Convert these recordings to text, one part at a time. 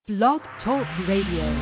Blog Talk Radio.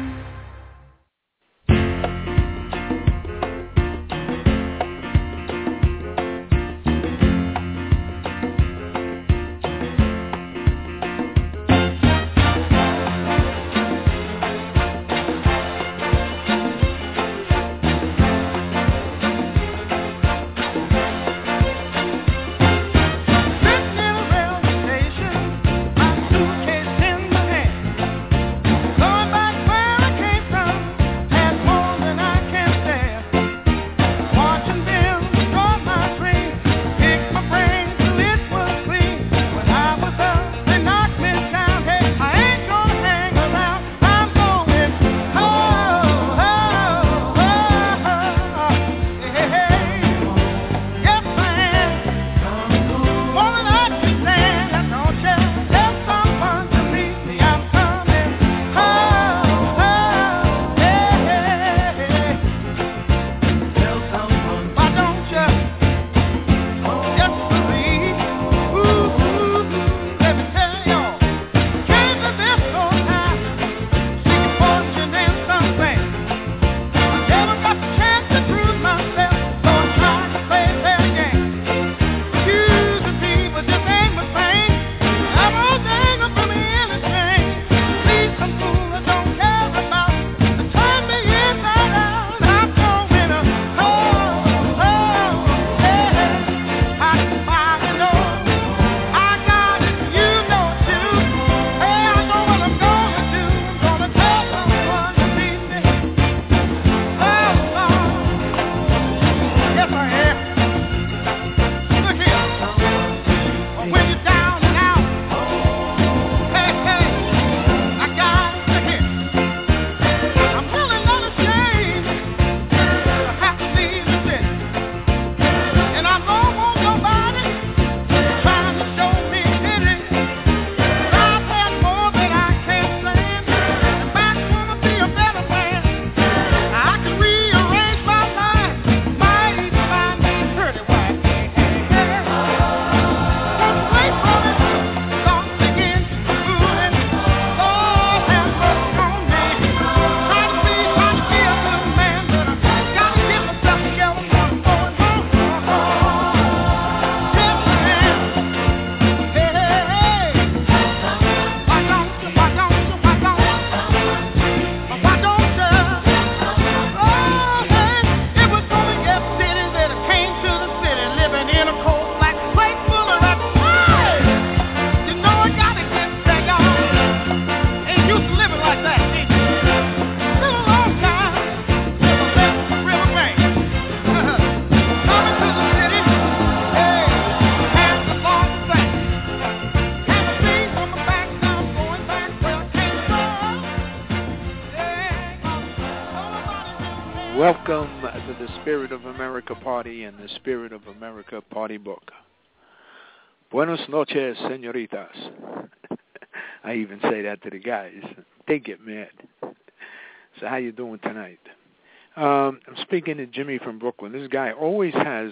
Welcome to the Spirit of America Party and the Spirit of America Party Book. Buenos noches, señoritas. I even say that to the guys. They get mad. So how you doing tonight? I'm speaking to Jimmy from Brooklyn. This guy always has,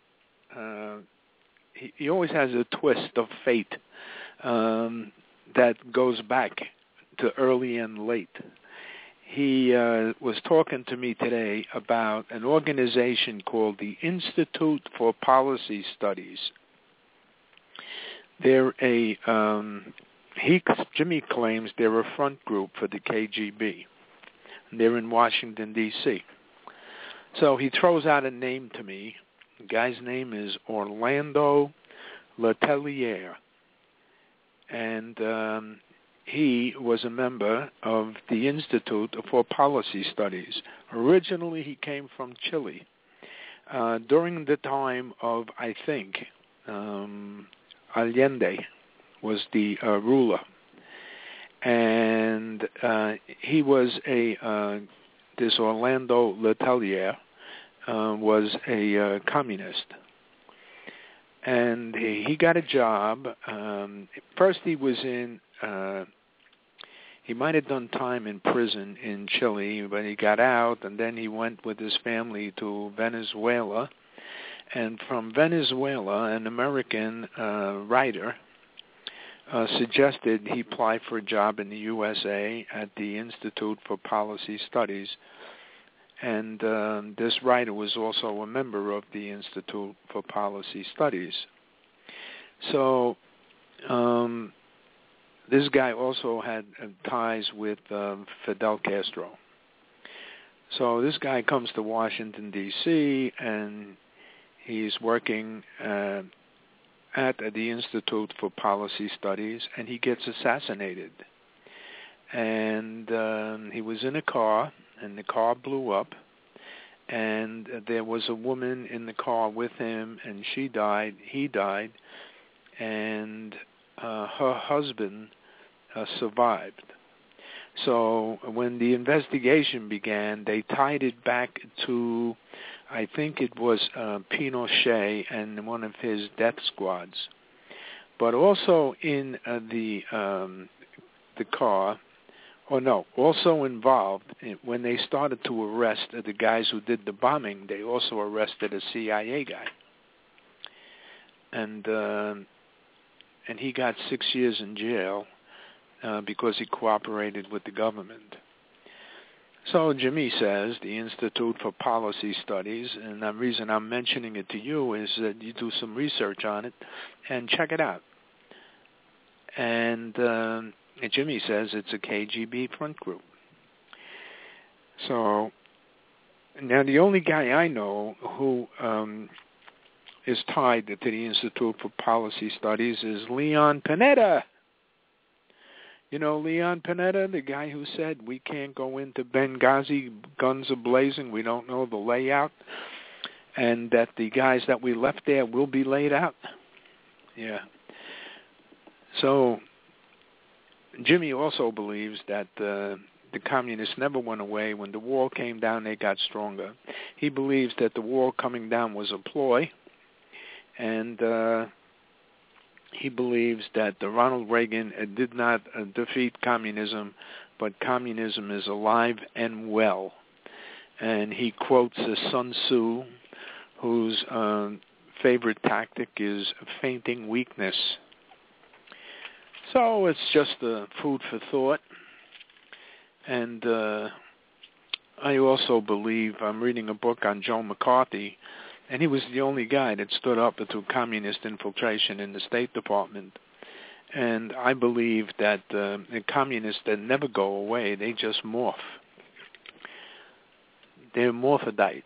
he always has a twist of fate that goes back to early and late. He was talking to me today about an organization called the Institute for Policy Studies. They're Jimmy claims they're a front group for the KGB. They're in Washington, D.C. So he throws out a name to me. The guy's name is Orlando Letelier. And he was a member of the Institute for Policy Studies. Originally, he came from Chile. During the time of, I think, Allende was the ruler. And he was this Orlando Letelier was a communist. And he got a job. First, he was in... he might have done time in prison in Chile, but he got out, and then he went with his family to Venezuela. And from Venezuela, an American writer suggested he apply for a job in the USA at the Institute for Policy Studies. And this writer was also a member of the Institute for Policy Studies. So this guy also had ties with Fidel Castro. So this guy comes to Washington, D.C., and he's working at the Institute for Policy Studies, and he gets assassinated. And he was in a car, and the car blew up, and there was a woman in the car with him, and she died, he died, and her husband survived. So when the investigation began, they tied it back to, I think it was Pinochet and one of his death squads. But also in the car, also involved, when they started to arrest the guys who did the bombing, they also arrested a CIA guy. And he got 6 years in jail because he cooperated with the government. So Jimmy says the Institute for Policy Studies, and the reason I'm mentioning it to you is that you do some research on it and check it out. And Jimmy says it's a KGB front group. So now the only guy I know who is tied to the Institute for Policy Studies is Leon Panetta. You know Leon Panetta, the guy who said we can't go into Benghazi, guns a-blazing, we don't know the layout, and that the guys that we left there will be laid out? Yeah. So Jimmy also believes that the communists never went away. When the wall came down, they got stronger. He believes that the wall coming down was a ploy, and he believes that Ronald Reagan did not defeat communism, but communism is alive and well. And he quotes Sun Tzu, whose favorite tactic is feinting weakness. So it's just food for thought. And I also believe, I'm reading a book on Joe McCarthy, and he was the only guy that stood up to communist infiltration in the State Department. And I believe that the communists that never go away, they just morph. They're morphodites.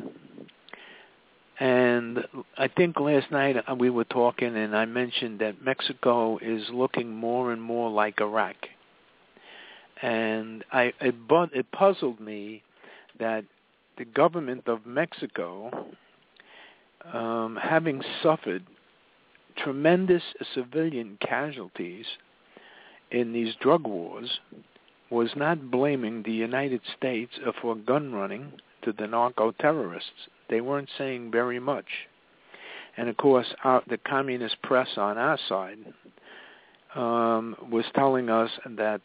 And I think last night we were talking, and I mentioned that Mexico is looking more and more like Iraq. And it puzzled me that the government of Mexico, having suffered tremendous civilian casualties in these drug wars, was not blaming the United States for gun running to the narco-terrorists. They weren't saying very much. And of course, the communist press on our side was telling us that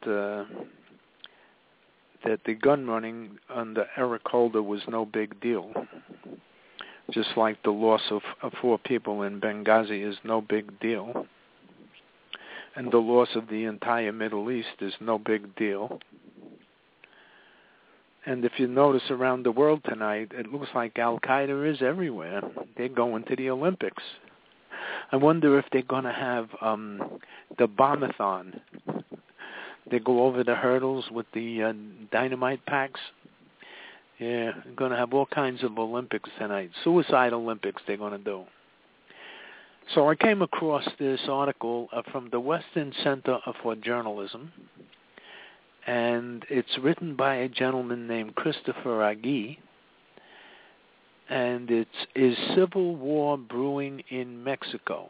the gun running under Eric Holder was no big deal. Just like the loss of 4 people in Benghazi is no big deal. And the loss of the entire Middle East is no big deal. And if you notice around the world tonight, it looks like Al-Qaeda is everywhere. They're going to the Olympics. I wonder if they're going to have the bombathon. They go over the hurdles with the dynamite packs. Yeah, they're going to have all kinds of Olympics tonight. Suicide Olympics they're going to do. So I came across this article from the Western Center for Journalism, and it's written by a gentleman named Christopher Agee, and it's Is Civil War Brewing in Mexico?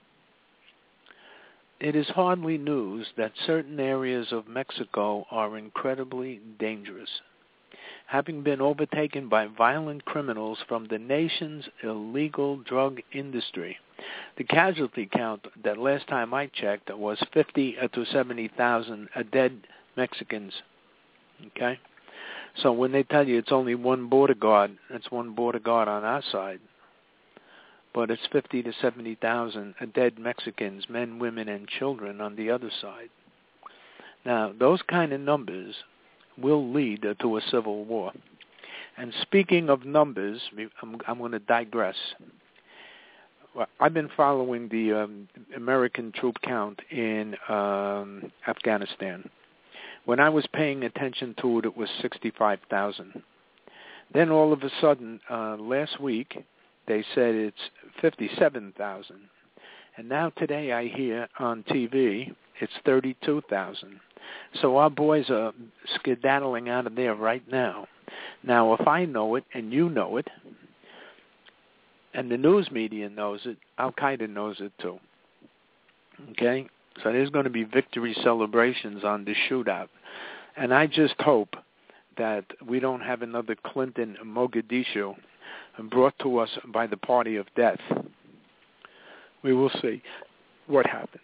It is hardly news that certain areas of Mexico are incredibly dangerous, having been overtaken by violent criminals from the nation's illegal drug industry. The casualty count that last time I checked was 50 to 70,000 dead Mexicans. Okay? So when they tell you it's only one border guard, it's one border guard on our side. but it's 50 to 70,000 dead Mexicans, men, women, and children on the other side. Now, those kind of numbers will lead to a civil war. And speaking of numbers, I'm going to digress. Well, I've been following the American troop count in Afghanistan. When I was paying attention to it, it was 65,000. Then all of a sudden, last week, they said it's 57,000. And now today I hear on TV it's 32,000. So our boys are skedaddling out of there right now. Now, if I know it and you know it, and the news media knows it, Al-Qaeda knows it too. Okay? So there's going to be victory celebrations on this shootout. And I just hope that we don't have another Clinton Mogadishu brought to us by the party of death. We will see what happens.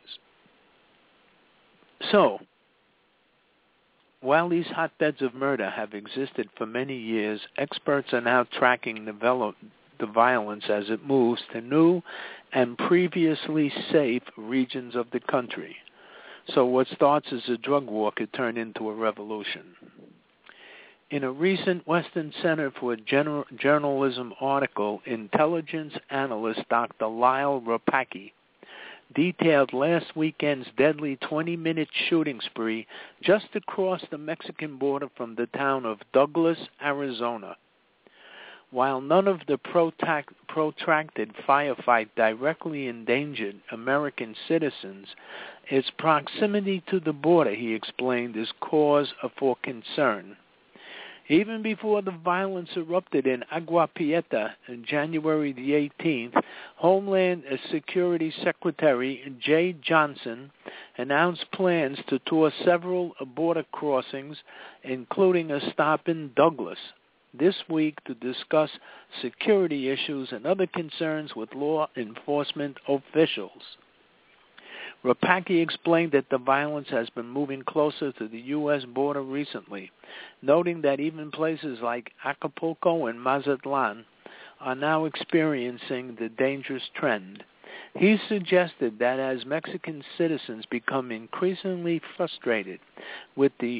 So, while these hotbeds of murder have existed for many years, experts are now tracking the violence as it moves to new and previously safe regions of the country. So what starts as a drug war could turn into a revolution. In a recent Western Center for Journalism article, intelligence analyst Dr. Lyle Rapaki detailed last weekend's deadly 20-minute shooting spree just across the Mexican border from the town of Douglas, Arizona. While none of the protracted firefight directly endangered American citizens, its proximity to the border, he explained, is cause for concern. Even before the violence erupted in Agua Prieta on January the 18th, Homeland Security Secretary Jay Johnson announced plans to tour several border crossings, including a stop in Douglas, this week to discuss security issues and other concerns with law enforcement officials. Rapaki explained that the violence has been moving closer to the U.S. border recently, noting that even places like Acapulco and Mazatlan are now experiencing the dangerous trend. He suggested that as Mexican citizens become increasingly frustrated with the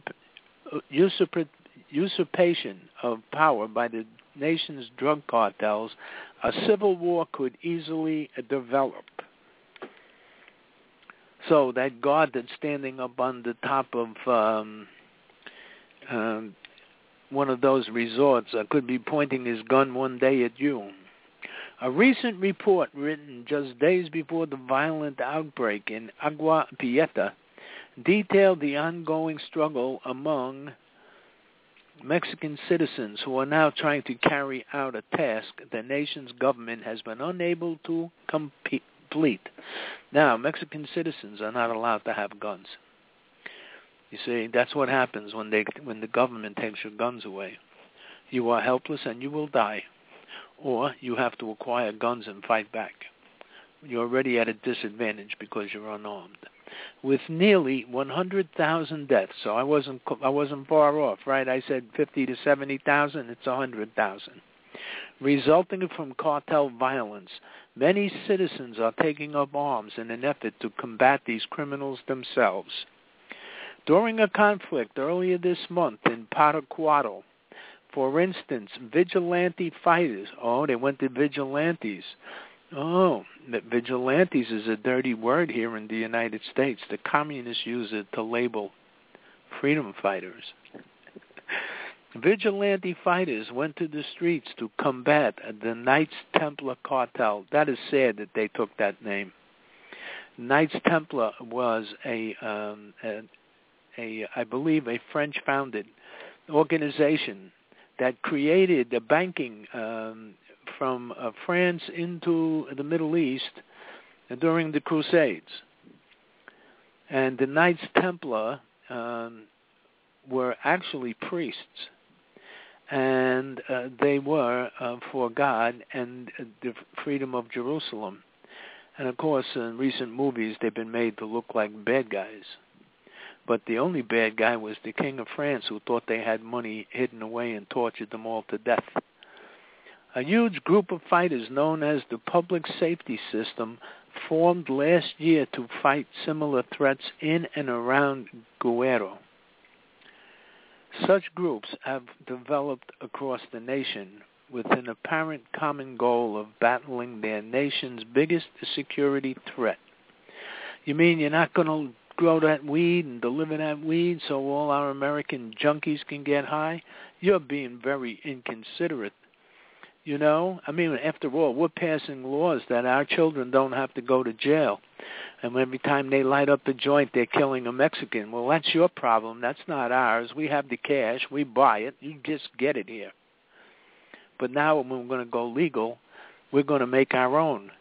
usurpation of power by the nation's drug cartels, a civil war could easily develop. So that guard that's standing up on the top of one of those resorts could be pointing his gun one day at you. A recent report written just days before the violent outbreak in Agua Prieta detailed the ongoing struggle among Mexican citizens who are now trying to carry out a task the nation's government has been unable to complete. Now, Mexican citizens are not allowed to have guns. You see, that's what happens when the government takes your guns away. You are helpless and you will die, or you have to acquire guns and fight back. You're already at a disadvantage because you're unarmed. With nearly 100,000 deaths, so I wasn't far off, right? I said 50 to 70,000. It's 100,000. Resulting from cartel violence, many citizens are taking up arms in an effort to combat these criminals themselves. During a conflict earlier this month in Paracuaro, for instance, vigilante fighters, they went to vigilantes. Vigilantes is a dirty word here in the United States. The communists use it to label freedom fighters. Vigilante fighters went to the streets to combat the Knights Templar cartel. That is sad that they took that name. Knights Templar was I believe, a French-founded organization that created the banking from France into the Middle East during the Crusades. And the Knights Templar were actually priests, and they were for God and the freedom of Jerusalem. And of course, in recent movies, they've been made to look like bad guys. But the only bad guy was the King of France, who thought they had money hidden away and tortured them all to death. A huge group of fighters known as the Public Safety System formed last year to fight similar threats in and around Guerrero. Such groups have developed across the nation with an apparent common goal of battling their nation's biggest security threat. You mean you're not going to grow that weed and deliver that weed so all our American junkies can get high? You're being very inconsiderate. You know, I mean, after all, we're passing laws that our children don't have to go to jail. And every time they light up a joint, they're killing a Mexican. Well, that's your problem. That's not ours. We have the cash. We buy it. You just get it here. But now when we're going to go legal, we're going to make our own.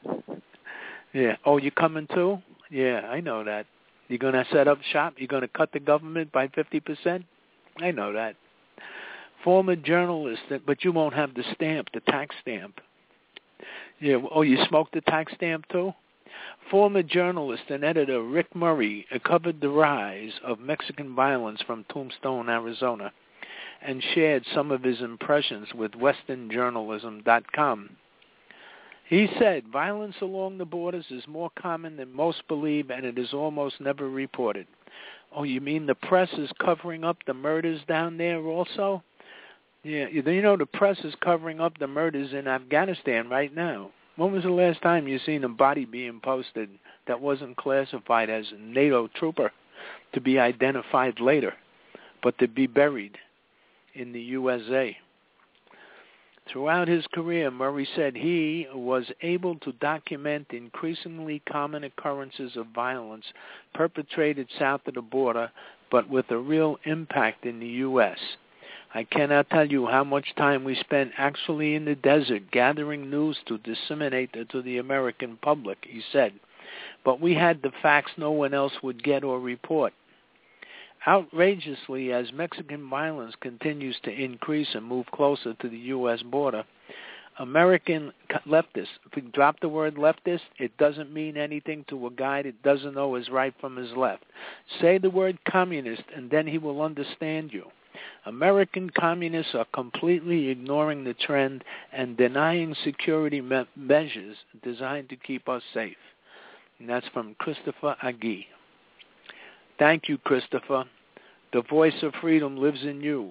Yeah. Oh, you coming too? Yeah, I know that. You're going to set up shop? You're going to cut the government by 50%? I know that. Former journalist, but you won't have the stamp, the tax stamp. Yeah. Oh, you smoke the tax stamp too? Former journalist and editor Rick Murray covered the rise of Mexican violence from Tombstone, Arizona, and shared some of his impressions with WesternJournalism.com. He said, violence along the borders is more common than most believe, and it is almost never reported. Oh, you mean the press is covering up the murders down there also? Yeah, you know the press is covering up the murders in Afghanistan right now. When was the last time you seen a body being posted that wasn't classified as a NATO trooper to be identified later, but to be buried in the USA? Throughout his career, Murray said he was able to document increasingly common occurrences of violence perpetrated south of the border, but with a real impact in the U.S. I cannot tell you how much time we spent actually in the desert gathering news to disseminate it to the American public, he said. But we had the facts no one else would get or report. Outrageously, as Mexican violence continues to increase and move closer to the U.S. border, American leftists, if we drop the word leftist, it doesn't mean anything to a guy that doesn't know his right from his left. Say the word communist, and then he will understand you. American communists are completely ignoring the trend and denying security measures designed to keep us safe. And that's from Christopher Agee. Thank you, Christopher. The voice of freedom lives in you.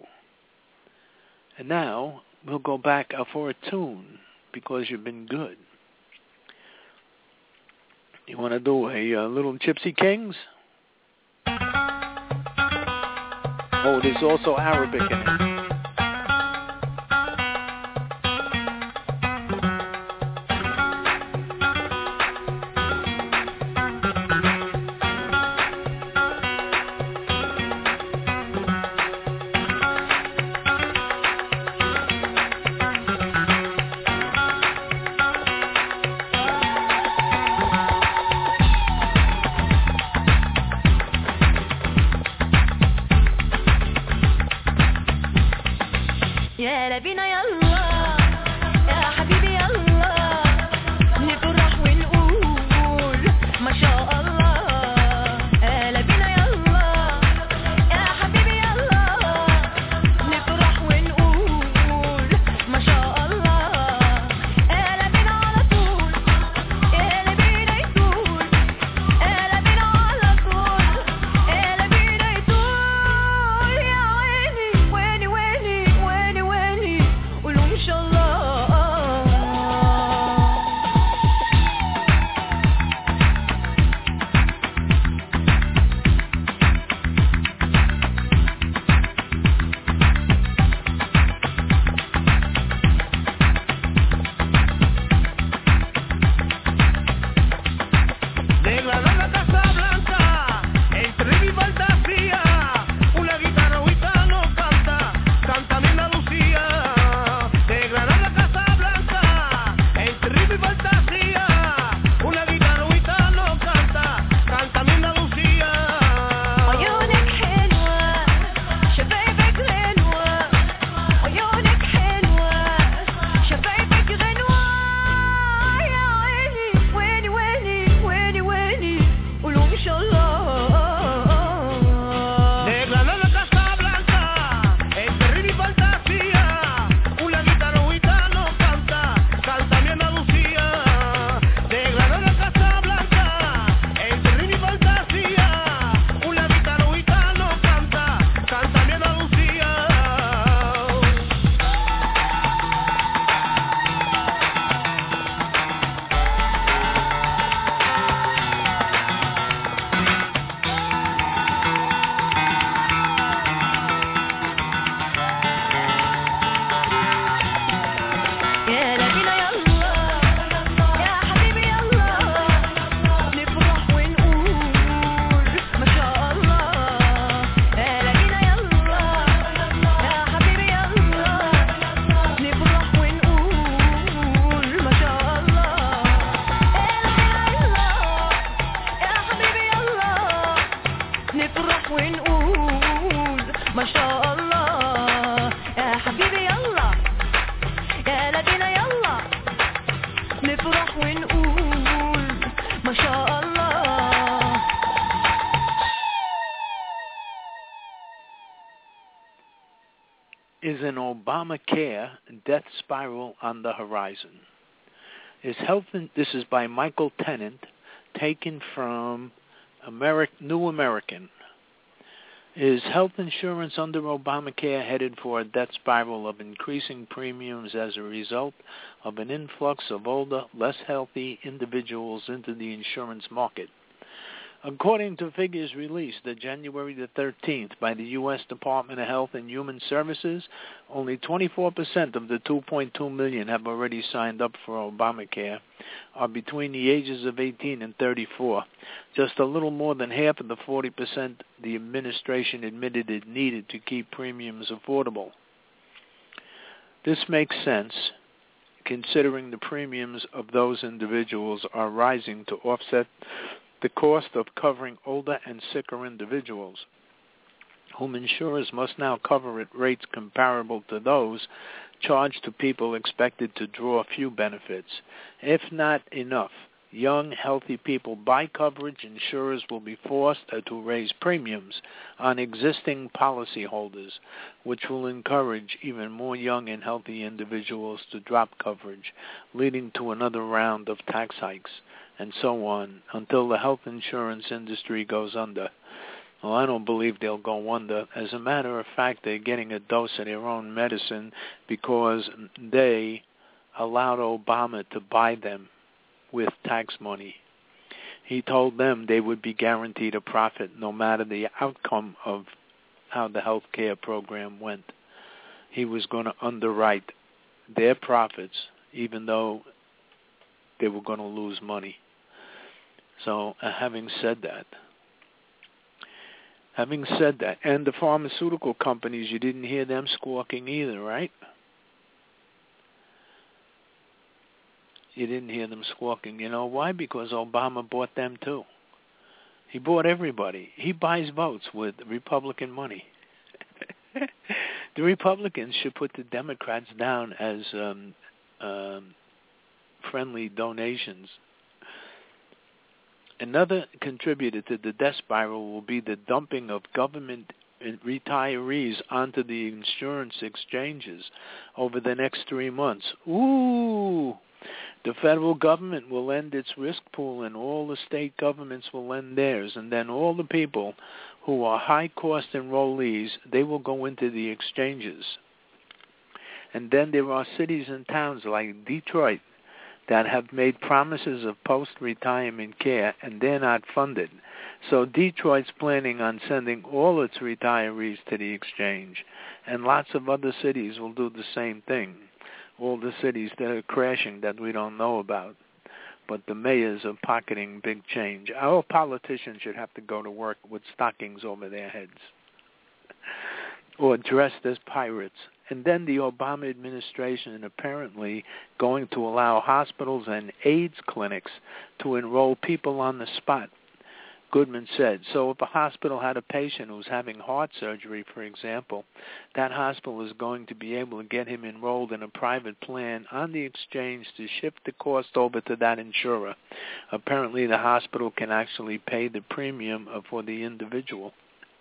And now we'll go back for a tune because you've been good. You want to do a little Gypsy Kings? Oh, there's also Arabic in it. ما شاء الله يا حبيبي يلا يا لدينا يلا نفرح ونقول ما شاء الله. Is an Obamacare death spiral on the horizon? This is by Michael Tennant, taken from New American. Is health insurance under Obamacare headed for a death spiral of increasing premiums as a result of an influx of older, less healthy individuals into the insurance market? According to figures released January the 13th by the U.S. Department of Health and Human Services, only 24% of the 2.2 million have already signed up for Obamacare are between the ages of 18 and 34. Just a little more than half of the 40% the administration admitted it needed to keep premiums affordable. This makes sense, considering the premiums of those individuals are rising to offset the cost of covering older and sicker individuals, whom insurers must now cover at rates comparable to those charged to people expected to draw few benefits. If not enough young, healthy people buy coverage, insurers will be forced to raise premiums on existing policyholders, which will encourage even more young and healthy individuals to drop coverage, leading to another round of tax hikes, and so on, until the health insurance industry goes under. Well, I don't believe they'll go under. As a matter of fact, they're getting a dose of their own medicine because they allowed Obama to buy them with tax money. He told them they would be guaranteed a profit no matter the outcome of how the health care program went. He was going to underwrite their profits even though they were going to lose money. So having said that, and the pharmaceutical companies, you didn't hear them squawking either, right? You didn't hear them squawking. You know why? Because Obama bought them too. He bought everybody. He buys votes with Republican money. The Republicans should put the Democrats down as friendly donations. Another contributor to the death spiral will be the dumping of government retirees onto the insurance exchanges over the next 3 months. Ooh! The federal government will end its risk pool and all the state governments will end theirs. And then all the people who are high-cost enrollees, they will go into the exchanges. And then there are cities and towns like Detroit that have made promises of post-retirement care, and they're not funded. So Detroit's planning on sending all its retirees to the exchange, and lots of other cities will do the same thing. All the cities that are crashing that we don't know about, but the mayors are pocketing big change. Our politicians should have to go to work with stockings over their heads or dressed as pirates. And then the Obama administration is apparently going to allow hospitals and AIDS clinics to enroll people on the spot, Goodman said. So if a hospital had a patient who's having heart surgery, for example, that hospital is going to be able to get him enrolled in a private plan on the exchange to shift the cost over to that insurer. Apparently the hospital can actually pay the premium for the individual.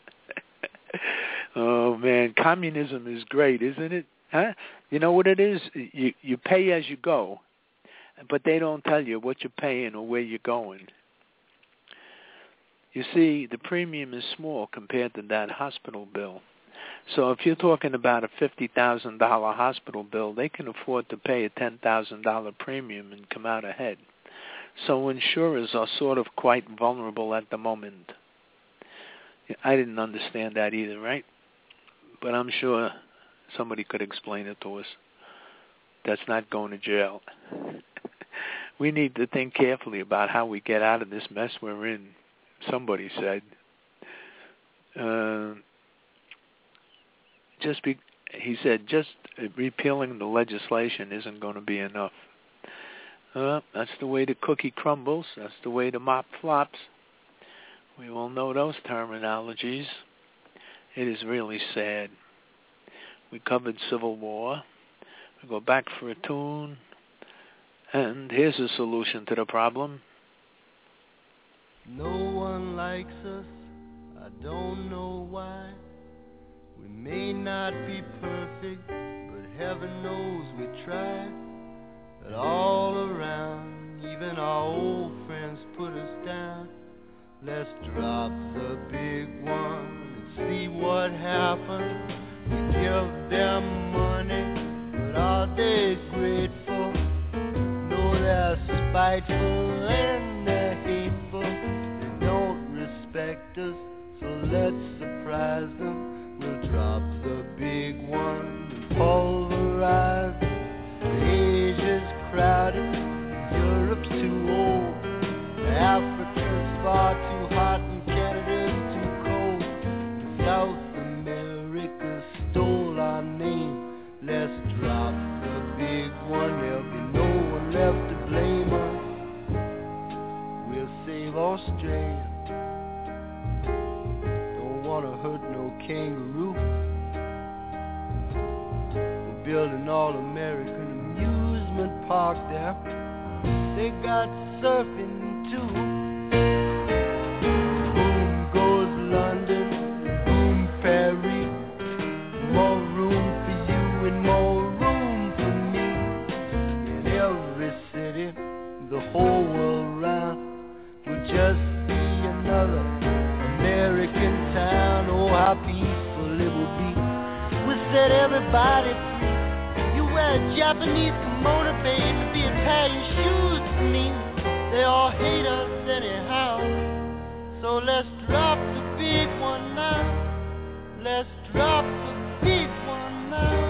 Oh, man, communism is great, isn't it? Huh? You know what it is? You pay as you go, but they don't tell you what you're paying or where you're going. You see, the premium is small compared to that hospital bill. So if you're talking about a $50,000 hospital bill, they can afford to pay a $10,000 premium and come out ahead. So insurers are sort of quite vulnerable at the moment. I didn't understand that either, right? But I'm sure somebody could explain it to us. That's not going to jail. We need to think carefully about how we get out of this mess we're in, somebody said. He said, just repealing the legislation isn't going to be enough. That's the way the cookie crumbles. That's the way the mop flops. We all know those terminologies. It is really sad. We covered Civil War. We go back for a tune. And here's a solution to the problem. No one likes us, I don't know why. We may not be perfect, but heaven knows we try. But all around, even our old friends put us down. Let's drop the big one and see what happens. We give them money, but are they grateful? No, they're spiteful and they're hateful. They don't respect us, so let's surprise them. We'll drop the big one and pulverize. Asia's crowded, Europe's too old, Africa's far too hot and Canada's too cold. South America stole our name. Let's drop the big one, there'll be no one left to blame us. We'll save Australia, don't wanna hurt no kangaroo. We're building all-American amusement park there. They got surfing too. Boom goes London, boom Paris. More room for you and more room for me. In every city, the whole world round, will just be another American town. Oh, how peaceful it will be. We'll set everybody free. You wear a Japanese kimono, baby, be Italian shoes for me. They all hate us anyhow. So let's drop the big one now. Let's drop the big one now.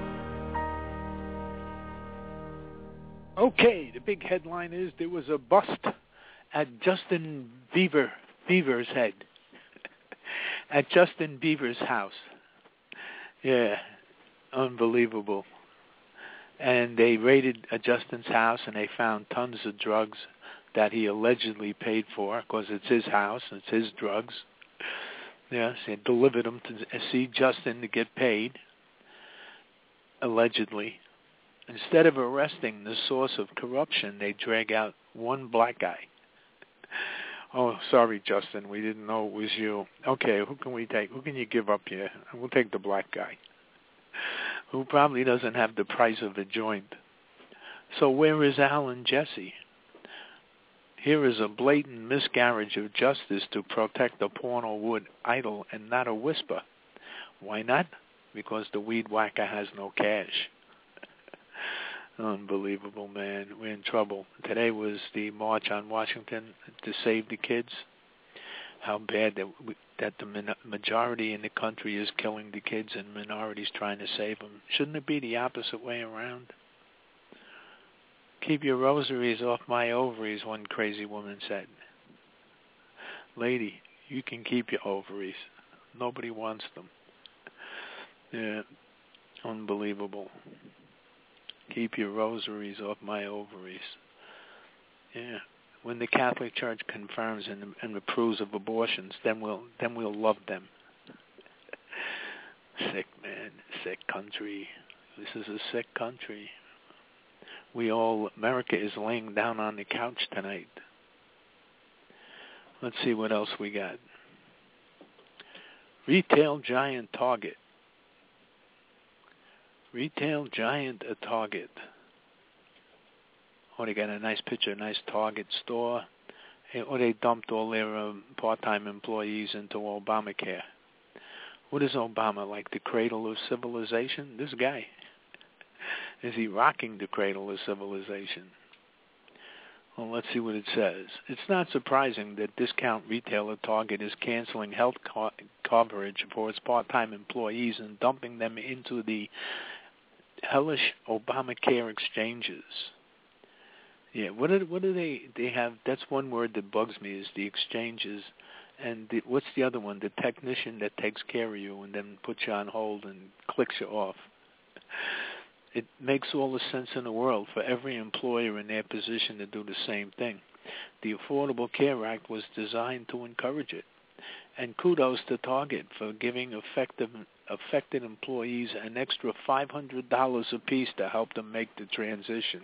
Okay, the big headline is there was a bust at Justin Bieber's head. At Justin Bieber's house. Yeah, unbelievable. And they raided Justin's house and they found tons of drugs that he allegedly paid for, because it's his house, it's his drugs. Yes, they delivered them to see Justin to get paid, allegedly. Instead of arresting the source of corruption, they drag out one black guy. Oh, sorry, Justin, we didn't know it was you. Okay, who can we take? Who can you give up here? We'll take the black guy, who probably doesn't have the price of a joint. So where is Al and Jesse? Here is a blatant miscarriage of justice to protect the porno wood idle and not a whisper. Why not? Because the weed whacker has no cash. Unbelievable, man. We're in trouble. Today was the March on Washington to save the kids. How bad that the majority in the country is killing the kids and minorities trying to save them. Shouldn't it be the opposite way around? Keep your rosaries off my ovaries, one crazy woman said. Lady, you can keep your ovaries. Nobody wants them. Yeah, unbelievable. Keep your rosaries off my ovaries. Yeah. When the Catholic Church confirms and approves of abortions, then we'll love them. Sick, man. Sick country. This is a sick country. America is laying down on the couch tonight. Let's see what else we got. Retail giant Target. Retail giant at Target. Oh, they got a nice picture, a nice Target store. Or they dumped all their part-time employees into Obamacare. What is Obama, like the cradle of civilization? This guy. Is he rocking the cradle of civilization? Well, let's see what it says. It's not surprising that discount retailer Target is canceling health coverage for its part-time employees and dumping them into the hellish Obamacare exchanges. Yeah, what do they have? That's one word that bugs me, is the exchanges. And what's the other one? The technician that takes care of you and then puts you on hold and clicks you off. It makes all the sense in the world for every employer in their position to do the same thing. The Affordable Care Act was designed to encourage it. And kudos to Target for giving affected employees an extra $500 apiece to help them make the transition.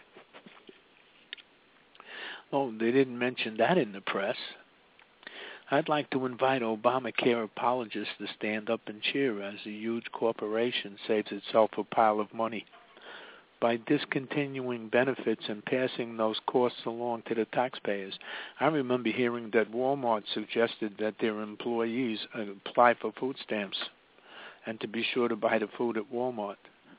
Oh, they didn't mention that in the press. I'd like to invite Obamacare apologists to stand up and cheer as a huge corporation saves itself a pile of money by discontinuing benefits and passing those costs along to the taxpayers. I remember hearing that Walmart suggested that their employees apply for food stamps and to be sure to buy the food at Walmart.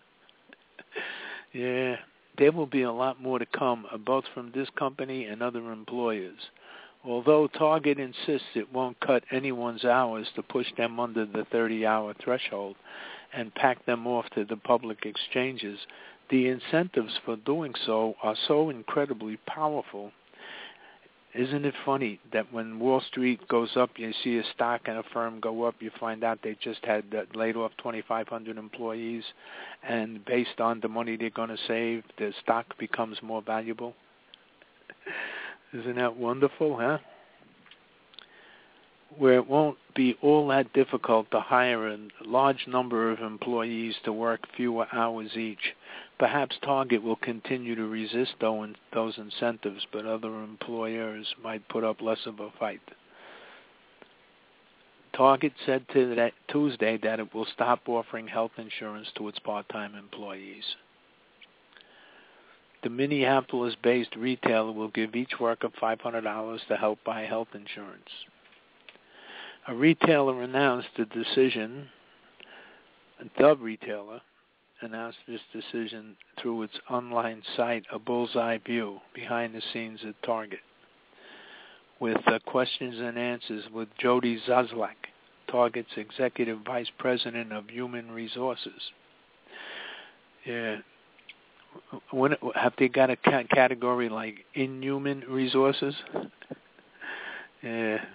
Yeah, there will be a lot more to come, both from this company and other employers. Although Target insists it won't cut anyone's hours to push them under the 30-hour threshold and pack them off to the public exchanges, the incentives for doing so are so incredibly powerful. Isn't it funny that when Wall Street goes up, you see a stock and a firm go up, you find out they just had laid off 2,500 employees, and based on the money they're going to save, the stock becomes more valuable? Isn't that wonderful, huh? Where it won't be all that difficult to hire a large number of employees to work fewer hours each. Perhaps Target will continue to resist those incentives, but other employers might put up less of a fight. Target said Tuesday that it will stop offering health insurance to its part-time employees. The Minneapolis-based retailer will give each worker $500 to help buy health insurance. A retailer announced the retailer announced this decision through its online site, A Bullseye View, behind the scenes at Target, with questions and answers with Jody Zazlak, Target's Executive Vice President of Human Resources. Yeah. Have they got a category like inhuman resources? Yeah.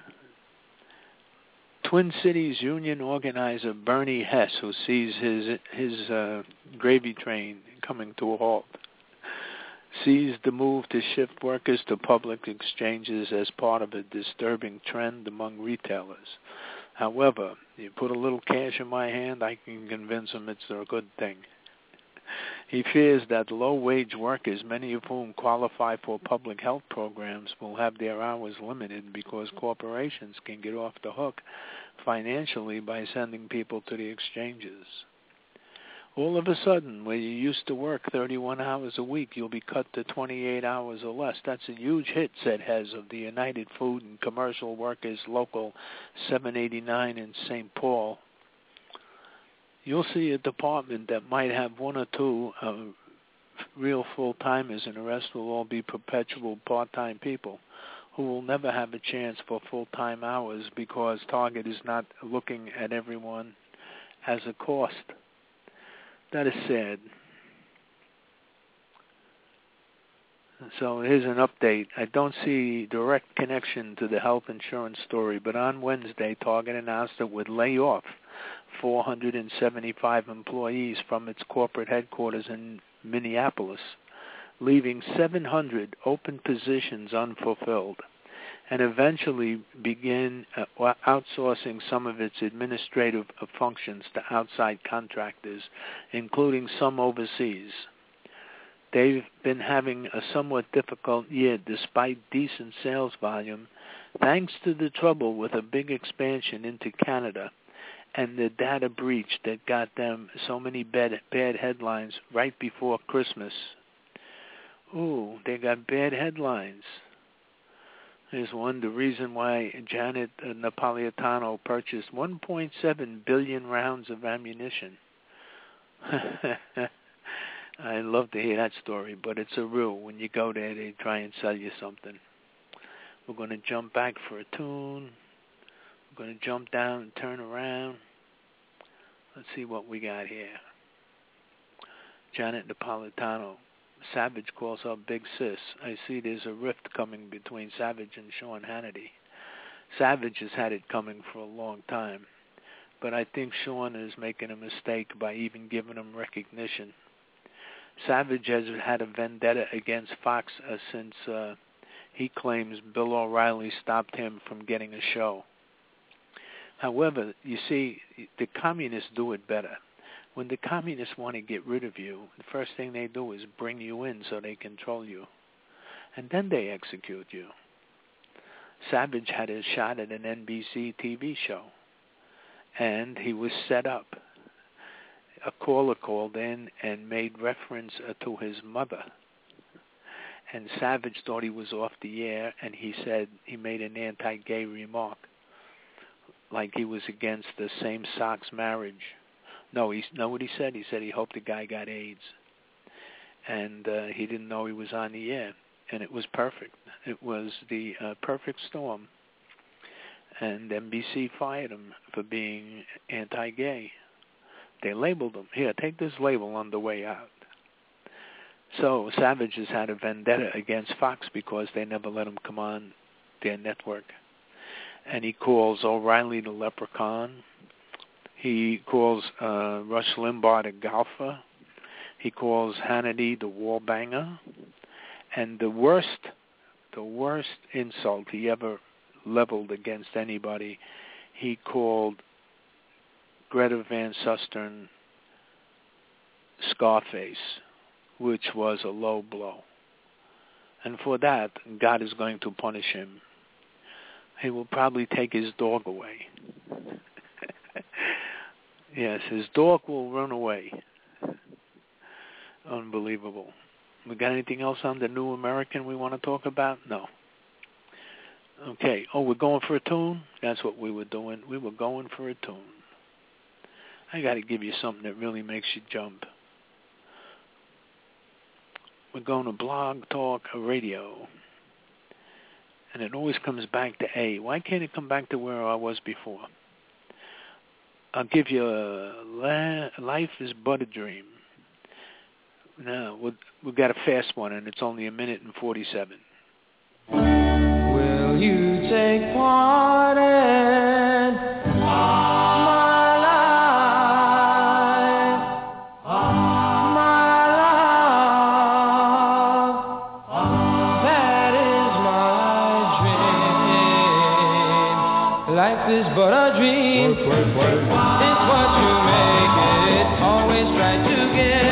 Twin Cities union organizer Bernie Hess, who sees his gravy train coming to a halt, sees the move to shift workers to public exchanges as part of a disturbing trend among retailers. However, you put a little cash in my hand, I can convince him it's a good thing. He fears that low-wage workers, many of whom qualify for public health programs, will have their hours limited because corporations can get off the hook financially by sending people to the exchanges. All of a sudden, where you used to work 31 hours a week, you'll be cut to 28 hours or less. That's a huge hit, said Hez of the United Food and Commercial Workers Local 789 in St. Paul. You'll see a department that might have one or two real full-timers, and the rest will all be perpetual part-time people who will never have a chance for full-time hours because Target is not looking at everyone as a cost. That is sad. So here's an update. I don't see direct connection to the health insurance story, but on Wednesday, Target announced it would lay off 475 employees from its corporate headquarters in Minneapolis, leaving 700 open positions unfulfilled, and eventually begin outsourcing some of its administrative functions to outside contractors, including some overseas. They've been having a somewhat difficult year despite decent sales volume, thanks to the trouble with a big expansion into Canada and the data breach that got them so many bad headlines right before Christmas. Ooh, they got bad headlines. There's one, the reason why Janet Napolitano purchased 1.7 billion rounds of ammunition. I love to hear that story, but it's a rule. When you go there, they try and sell you something. We're going to jump back for a tune. We're going to jump down and turn around. Let's see what we got here. Janet Napolitano. Savage calls her Big Sis. I see there's a rift coming between Savage and Sean Hannity. Savage has had it coming for a long time, but I think Sean is making a mistake by even giving him recognition. Savage has had a vendetta against Fox since he claims Bill O'Reilly stopped him from getting a show. However, you see, the communists do it better. When the communists want to get rid of you, the first thing they do is bring you in so they control you. And then they execute you. Savage had a shot at an NBC TV show, and he was set up. A caller called in and made reference to his mother. And Savage thought he was off the air, and he said he made an anti-gay remark, like he was against the same-sex marriage. No, know what he said? He said he hoped the guy got AIDS. And he didn't know he was on the air. And it was perfect. It was the perfect storm. And NBC fired him for being anti-gay. They labeled him. Here, take this label on the way out. So Savage has had a vendetta against Fox because they never let him come on their network. And he calls O'Reilly the leprechaun. He calls Rush Limbaugh the golfer. He calls Hannity the wall banger. And the worst insult he ever leveled against anybody, he called Greta Van Susteren Scarface, which was a low blow. And for that, God is going to punish him. He will probably take his dog away. Yes, his dog will run away. Unbelievable. We got anything else on the New American we want to talk about? No. Okay. Oh, we're going for a tune? That's what we were doing. We were going for a tune. I got to give you something that really makes you jump. We're going to Blog Talk Radio. And it always comes back to A. Why can't it come back to where I was before? I'll give you Life is But a Dream. No, we've got a fast one, and it's only 1:47. Will you take part in my life, my love? That is my dream. Life is but a dream. It's what you make it. Always try to give.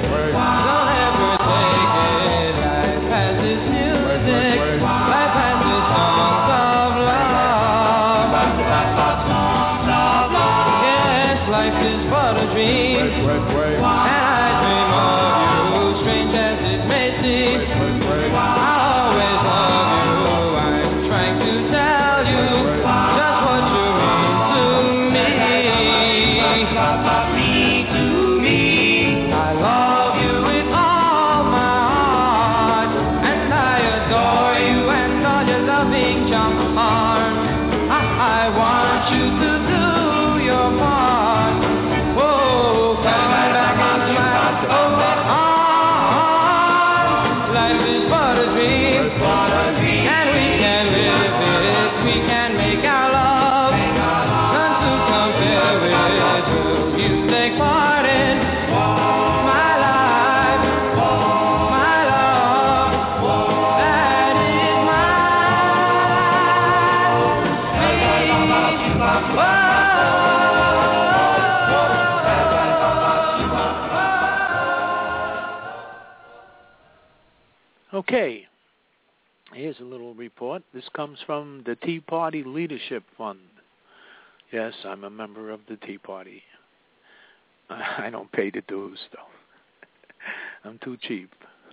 Okay, here's a little report. This comes from the Tea Party Leadership Fund. Yes, I'm a member of the Tea Party. I don't pay the dues, though. I'm too cheap.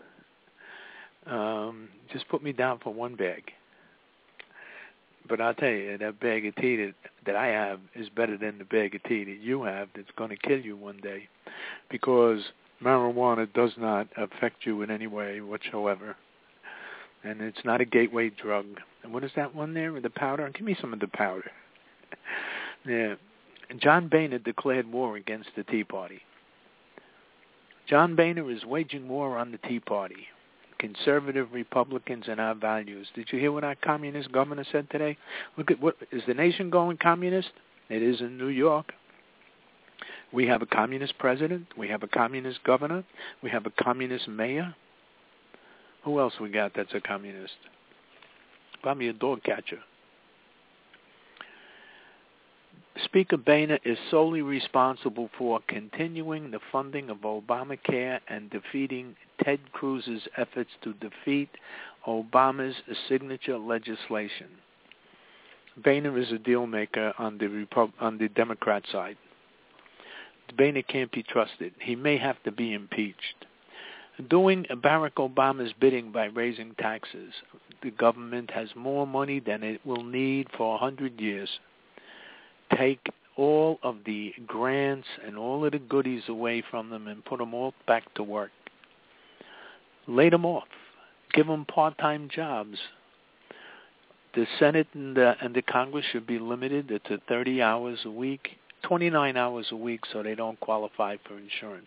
Just put me down for one bag. But I'll tell you, that bag of tea that I have is better than the bag of tea that you have that's going to kill you one day, because marijuana does not affect you in any way whatsoever. And it's not a gateway drug. And what is that one there with the powder? Give me some of the powder. Yeah. John Boehner declared war against the Tea Party. John Boehner is waging war on the Tea Party, conservative Republicans, and our values. Did you hear what our communist governor said today? Look at what is the nation going communist? It is in New York. We have a communist president. We have a communist governor. We have a communist mayor. Who else we got that's a communist? Probably a dog catcher. Speaker Boehner is solely responsible for continuing the funding of Obamacare and defeating Ted Cruz's efforts to defeat Obama's signature legislation. Boehner is a deal maker on the Democrat side. Boehner can't be trusted. He may have to be impeached. Doing Barack Obama's bidding by raising taxes. The government has more money than it will need for 100 years. Take all of the grants and all of the goodies away from them and put them all back to work. Lay them off. Give them part-time jobs. The Senate and the Congress should be limited to 30 hours a week, 29 hours a week, so they don't qualify for insurance.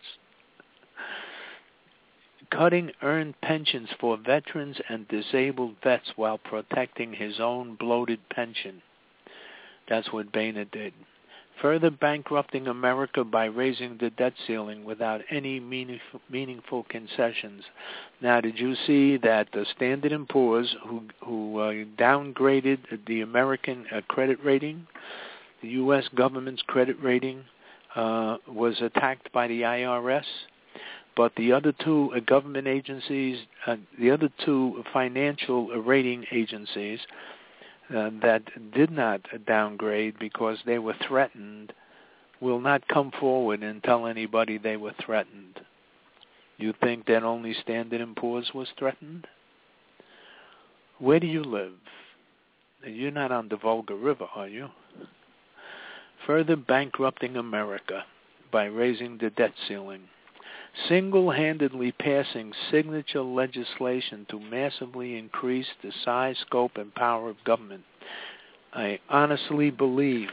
Cutting earned pensions for veterans and disabled vets while protecting his own bloated pension. That's what Boehner did. Further bankrupting America by raising the debt ceiling without any meaningful concessions. Now, did you see that the Standard & Poor's, who downgraded the American credit rating, the U.S. government's credit rating, was attacked by the IRS? But the other two government agencies, the other two financial rating agencies that did not downgrade because they were threatened, will not come forward and tell anybody they were threatened. You think that only Standard & Poor's was threatened? Where do you live? You're not on the Volga River, are you? Further bankrupting America by raising the debt ceiling. Single-handedly passing signature legislation to massively increase the size, scope, and power of government. I honestly believe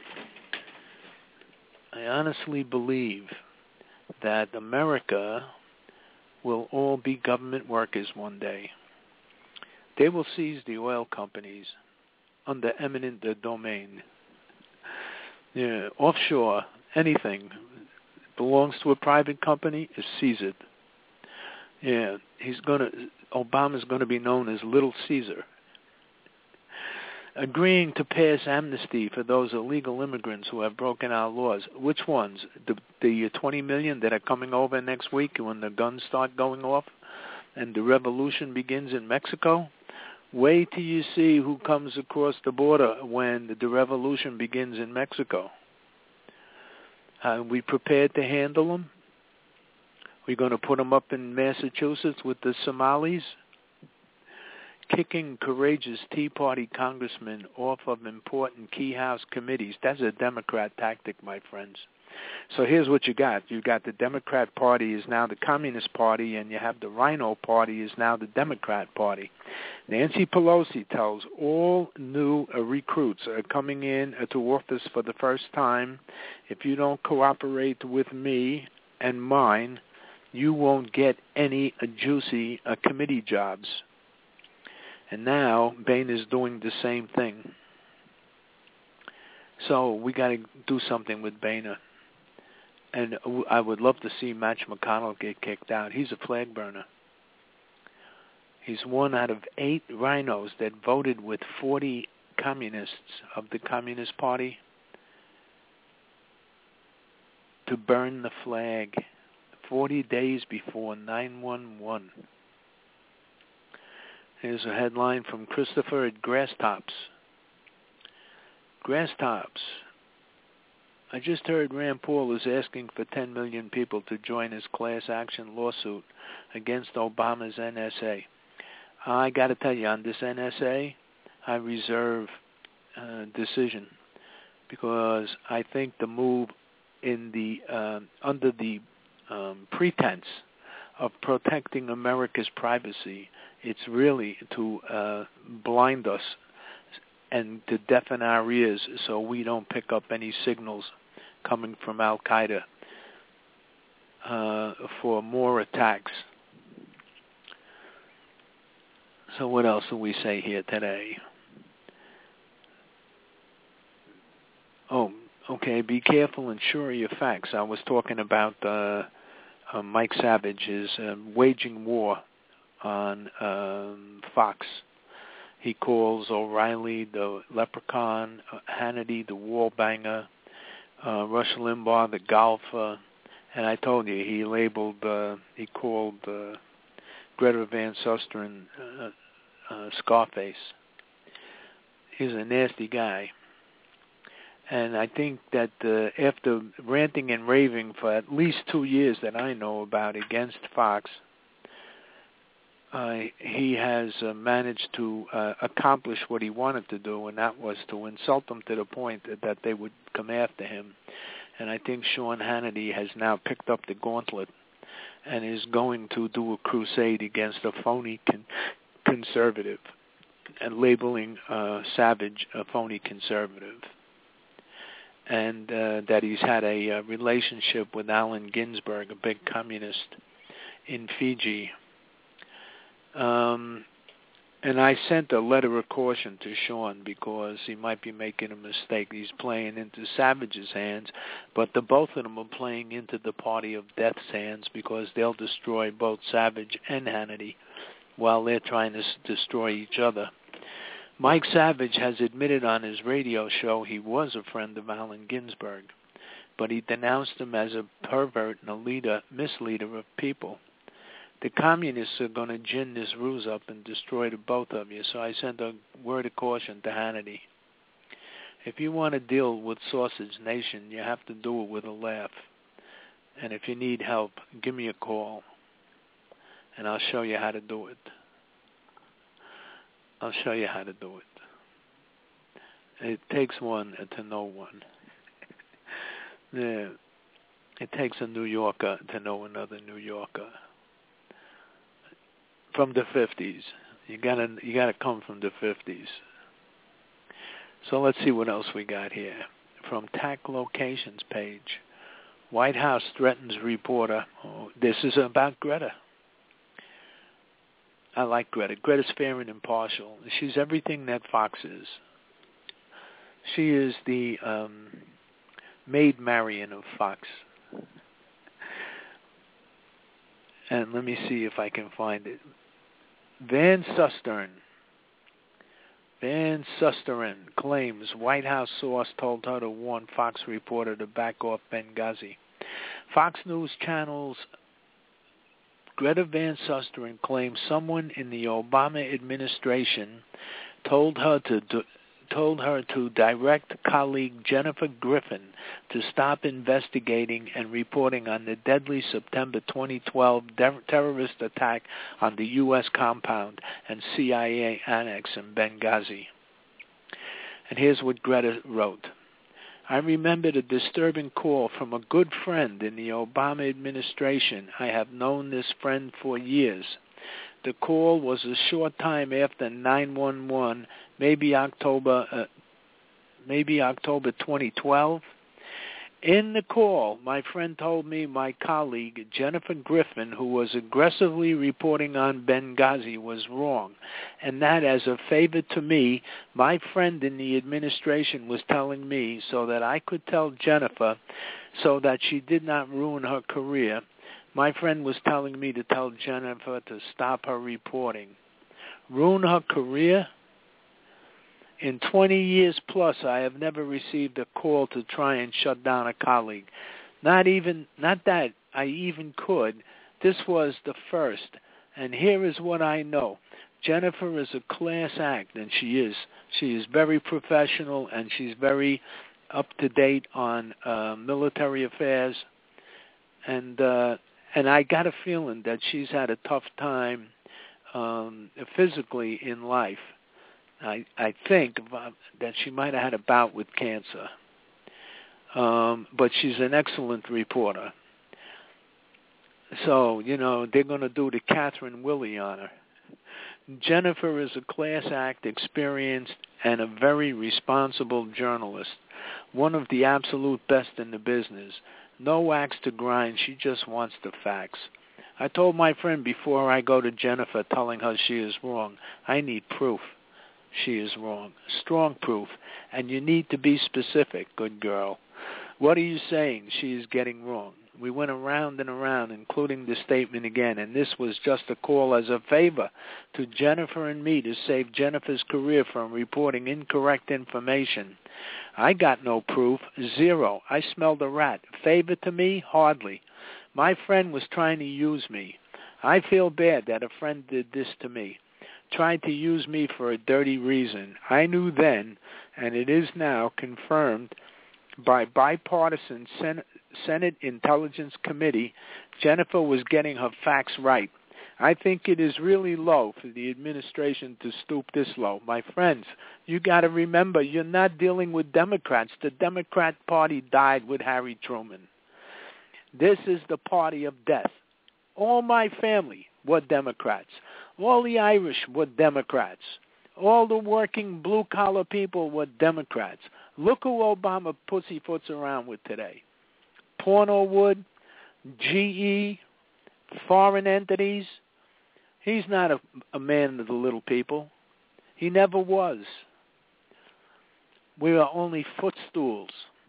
that America will all be government workers one day. They will seize the oil companies under eminent domain. Yeah, offshore, anything belongs to a private company, is seize it. Yeah, Obama's going to be known as Little Caesar. Agreeing to pass amnesty for those illegal immigrants who have broken our laws. Which ones? The 20 million that are coming over next week when the guns start going off and the revolution begins in Mexico? Wait till you see who comes across the border when the revolution begins in Mexico. Are we prepared to handle them? We're going to put them up in Massachusetts with the Somalis? Kicking courageous Tea Party congressmen off of important key House committees. That's a Democrat tactic, my friends. So here's what you got. You got the Democrat Party is now the Communist Party, and you have the Rhino Party is now the Democrat Party. Nancy Pelosi tells all new recruits coming in to office for the first time, if you don't cooperate with me and mine, you won't get any juicy committee jobs. And now Boehner is doing the same thing. So we got to do something with Boehner. And I would love to see Mitch McConnell get kicked out. He's a flag burner. He's one out of 8 rhinos that voted with 40 communists of the Communist Party to burn the flag 40 days before 9/11. Here's a headline from Christopher at Grasstops. Grasstops. I just heard Rand Paul is asking for 10 million people to join his class action lawsuit against Obama's NSA. I got to tell you, on this NSA, I reserve decision because I think the move in the under the pretense of protecting America's privacy, it's really to blind us and to deafen our ears so we don't pick up any signals coming from Al-Qaeda for more attacks. So what else do we say here today? Oh, okay, be careful and sure of your facts. I was talking about Mike Savage is waging war on Fox. He calls O'Reilly the leprechaun, Hannity the wall banger, Rush Limbaugh the golfer, and I told you he called Greta Van Susteren Scarface. He's a nasty guy. And I think that after ranting and raving for at least 2 years that I know about against Fox, he has managed to accomplish what he wanted to do, and that was to insult them to the point that they would come after him. And I think Sean Hannity has now picked up the gauntlet and is going to do a crusade against a phony conservative and labeling Savage a phony conservative. And that he's had a relationship with Allen Ginsberg, a big communist in Fiji. And I sent a letter of caution to Sean because he might be making a mistake. He's playing into Savage's hands, but the both of them are playing into the party of death's hands because they'll destroy both Savage and Hannity while they're trying to destroy each other. Mike Savage has admitted on his radio show he was a friend of Allen Ginsberg, but he denounced him as a pervert and a misleader of people. The communists are going to gin this ruse up and destroy the both of you, so I sent a word of caution to Hannity. If you want to deal with Sausage Nation, you have to do it with a laugh. And if you need help, give me a call, and I'll show you how to do it. I'll show you how to do it. It takes one to know one. Yeah. It takes a New Yorker to know another New Yorker. From the 50s. You gotta come from the 50s. So let's see what else we got here. From TAC Locations page. White House threatens reporter. Oh, this is about Greta. I like Greta. Greta's fair and impartial. She's everything that Fox is. She is the Maid Marian of Fox. And let me see if I can find it. Van Susteren claims White House source told her to warn Fox reporter to back off Benghazi. Fox News Channel's Greta Van Susteren claims someone in the Obama administration told her to direct colleague Jennifer Griffin to stop investigating and reporting on the deadly September 2012 terrorist attack on the U.S. compound and CIA annex in Benghazi. And here's what Greta wrote. I remembered a disturbing call from a good friend in the Obama administration. I have known this friend for years. The call was a short time after 9/11, maybe October 2012. In the call, my friend told me my colleague, Jennifer Griffin, who was aggressively reporting on Benghazi, was wrong, and that as a favor to me, my friend in the administration was telling me so that I could tell Jennifer so that she did not ruin her career. My friend was telling me to tell Jennifer to stop her reporting. Ruin her career? In 20 years plus, I have never received a call to try and shut down a colleague. Not that I even could. This was the first. And here is what I know. Jennifer is a class act, and she is. She is very professional, and she's very up-to-date on military affairs. And I got a feeling that she's had a tough time physically in life. I think that she might have had a bout with cancer. But she's an excellent reporter. So, they're going to do the Catherine Willey on her. Jennifer is a class act, experienced, and a very responsible journalist. One of the absolute best in the business. No axe to grind. She just wants the facts. I told my friend before I go to Jennifer telling her she is wrong, I need proof. She is wrong. Strong proof. And you need to be specific, good girl. What are you saying she is getting wrong? We went around and around, including the statement again, and this was just a call as a favor to Jennifer and me to save Jennifer's career from reporting incorrect information. I got no proof, zero. I smelled a rat. Favor to me? Hardly. My friend was trying to use me. I feel bad that a friend did this to me, tried to use me for a dirty reason. I knew then, and it is now confirmed by bipartisan Senate Intelligence Committee, Jennifer was getting her facts right. I think it is really low for the administration to stoop this low. My friends, you got to remember, you're not dealing with Democrats. The Democrat Party died with Harry Truman. This is the party of death. All my family were Democrats. All the Irish were Democrats. All the working blue-collar people were Democrats. Look who Obama pussyfoots around with today. Pornowood, GE, foreign entities. He's not a man of the little people. He never was. We are only footstools.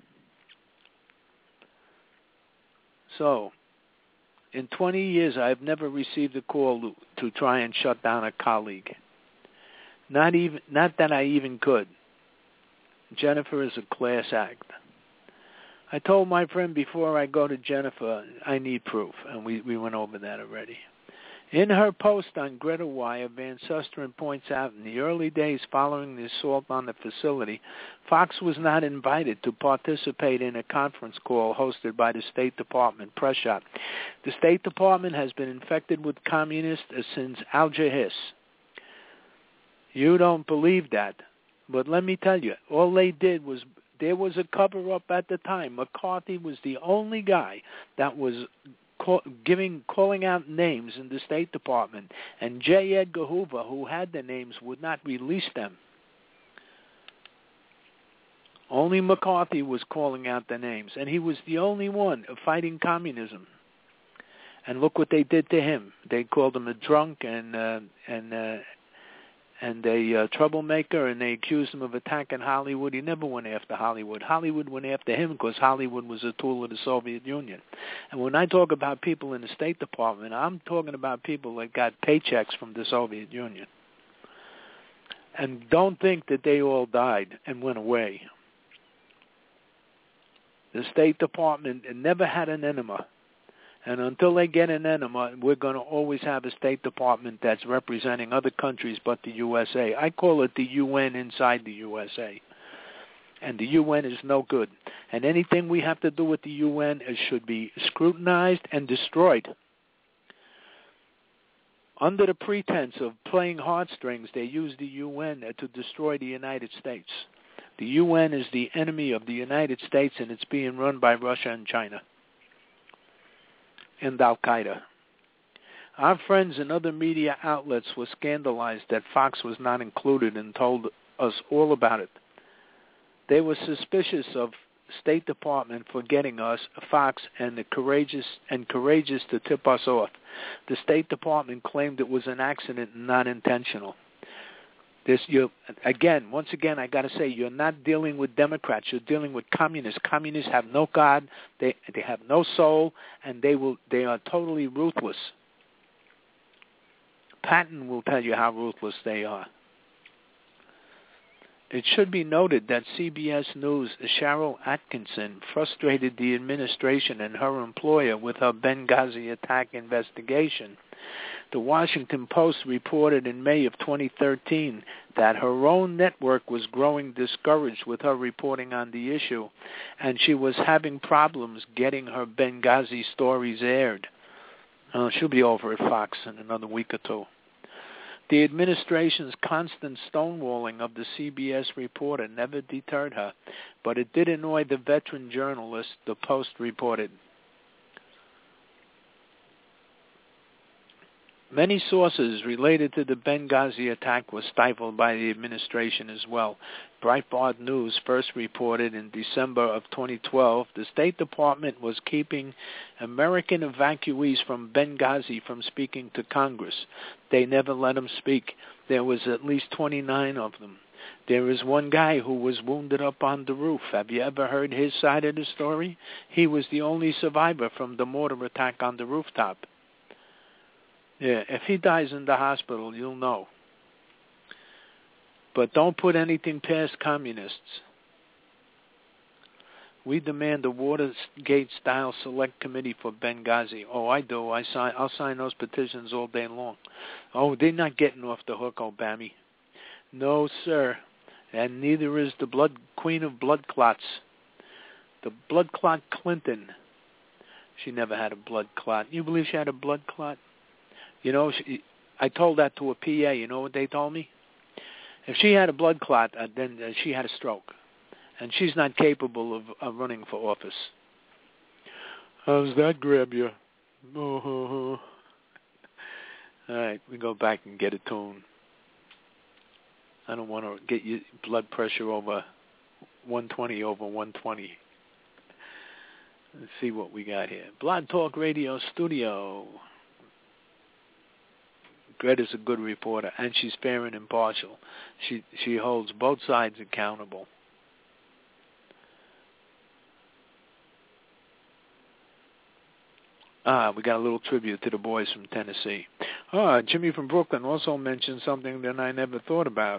So, in 20 years, I've never received a call to try and shut down a colleague. Not that I even could. Jennifer is a class act. I told my friend before I go to Jennifer, I need proof, and we went over that already. In her post on Greta Wire, Van Susteren points out in the early days following the assault on the facility, Fox was not invited to participate in a conference call hosted by the State Department press shop. The State Department has been infected with communists since Al-Jahis. You don't believe that, but let me tell you, all they did was, there was a cover-up at the time. McCarthy was the only guy that was calling out names in the State Department, and J. Edgar Hoover, who had the names, would not release them. Only McCarthy was calling out the names, and he was the only one fighting communism. And look what they did to him. They called him a drunk and a troublemaker, and they accused him of attacking Hollywood. He never went after Hollywood. Hollywood went after him because Hollywood was a tool of the Soviet Union. And when I talk about people in the State Department, I'm talking about people that got paychecks from the Soviet Union. And don't think that they all died and went away. The State Department never had an enema. And until they get an enema, we're going to always have a State Department that's representing other countries but the USA. I call it the UN inside the USA. And the UN is no good. And anything we have to do with the UN should be scrutinized and destroyed. Under the pretense of playing heartstrings, they use the UN to destroy the United States. The UN is the enemy of the United States, and it's being run by Russia and China and Al-Qaeda. Our friends in other media outlets were scandalized that Fox was not included and told us all about it. They were suspicious of State Department for getting us, Fox, and courageous to tip us off. The State Department claimed it was an accident and not intentional. Once again, I got to say, you're not dealing with Democrats. You're dealing with communists. Communists have no God. They have no soul, and they are totally ruthless. Patton will tell you how ruthless they are. It should be noted that CBS News' Sharyl Attkisson frustrated the administration and her employer with her Benghazi attack investigation. The Washington Post reported in May of 2013 that her own network was growing discouraged with her reporting on the issue, and she was having problems getting her Benghazi stories aired. She'll be over at Fox in another week or two. The administration's constant stonewalling of the CBS reporter never deterred her, but it did annoy the veteran journalist, the Post reported. Many sources related to the Benghazi attack were stifled by the administration as well. Breitbart News first reported in December of 2012 the State Department was keeping American evacuees from Benghazi from speaking to Congress. They never let them speak. There was at least 29 of them. There is one guy who was wounded up on the roof. Have you ever heard his side of the story? He was the only survivor from the mortar attack on the rooftop. Yeah, if he dies in the hospital, you'll know. But don't put anything past communists. We demand a Watergate-style select committee for Benghazi. Oh, I do. I'll sign those petitions all day long. Oh, they're not getting off the hook, Obama. No, sir. And neither is the queen of blood clots. The blood clot Clinton. She never had a blood clot. You believe she had a blood clot? You know, I told that to a PA. You know what they told me? If she had a blood clot, then she had a stroke. And she's not capable of running for office. How's that grab you? Oh. All right, we go back and get a tune. I don't want to get your blood pressure over 120 over 120. Let's see what we got here. Blog Talk Radio Studio. Greta's a good reporter, and she's fair and impartial. She holds both sides accountable. We got a little tribute to the boys from Tennessee. Jimmy from Brooklyn also mentioned something that I never thought about.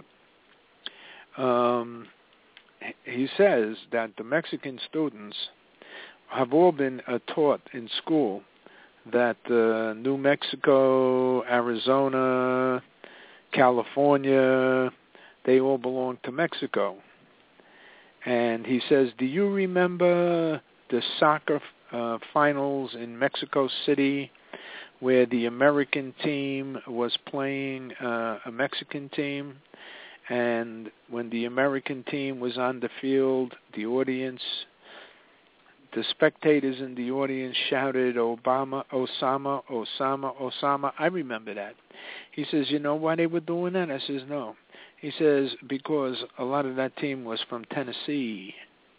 He says that the Mexican students have all been taught in school that New Mexico, Arizona, California, they all belong to Mexico. And he says, do you remember the soccer finals in Mexico City where the American team was playing a Mexican team? And when the American team was on the field, the audience, the spectators in the audience shouted, Obama, Osama, Osama, Osama. I remember that. He says, you know why they were doing that? I says, no. He says, because a lot of that team was from Tennessee.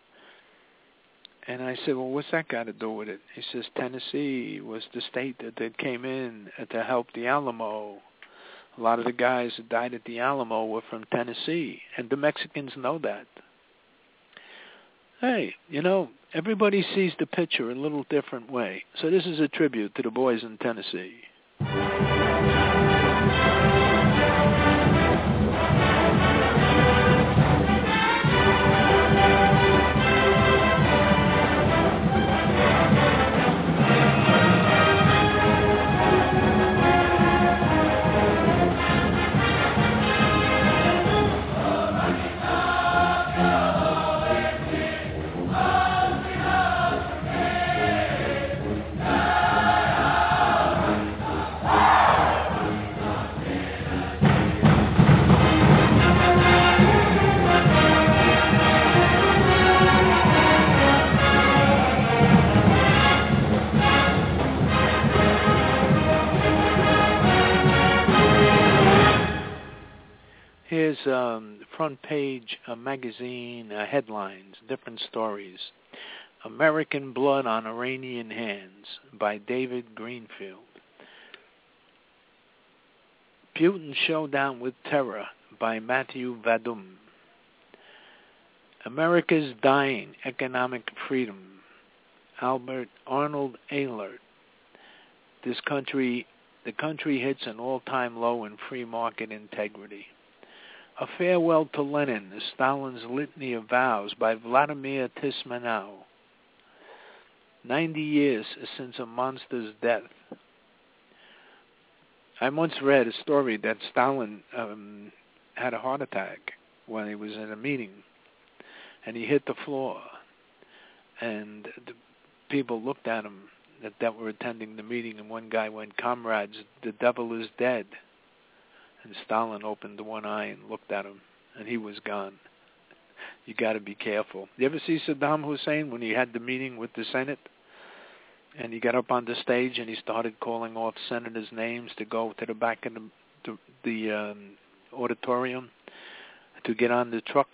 And I said, well, what's that got to do with it? He says, Tennessee was the state that came in to help the Alamo. A lot of the guys that died at the Alamo were from Tennessee, and the Mexicans know that. Hey, you know, everybody sees the picture a little different way. So this is a tribute to the boys in Tennessee. Here's front page magazine headlines, different stories. American Blood on Iranian Hands by David Greenfield. Putin Showdown with Terror by Matthew Vadum. America's Dying Economic Freedom. Albert Arnold Ehlert. The country hits an all-time low in free market integrity. A Farewell to Lenin, Stalin's Litany of Vows by Vladimir Tismanow. 90 years since a monster's death. I once read a story that Stalin had a heart attack when he was in a meeting, and he hit the floor. And the people looked at him that were attending the meeting, and one guy went, "Comrades, the devil is dead." And Stalin opened one eye and looked at him, and he was gone. You got to be careful. You ever see Saddam Hussein when he had the meeting with the Senate? And he got up on the stage and he started calling off senators' names to go to the back of the auditorium to get on the truck.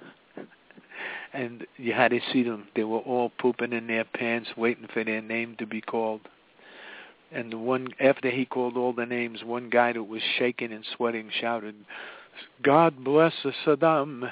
And you had to see them. They were all pooping in their pants waiting for their name to be called. And after he called all the names, one guy that was shaking and sweating shouted, God bless Saddam.